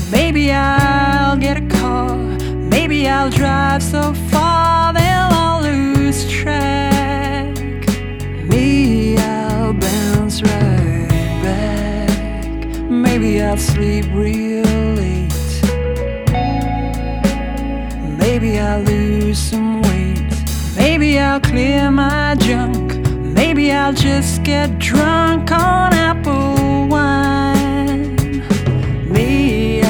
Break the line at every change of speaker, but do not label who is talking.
Maybe I'll get a car, maybe I'll drive so far that I'll lose track. Maybe I'll bounce right back. Maybe I'll sleep real late. Maybe I'll lose some weight. Maybe I'll clear my junk. Maybe I'll just get drunk on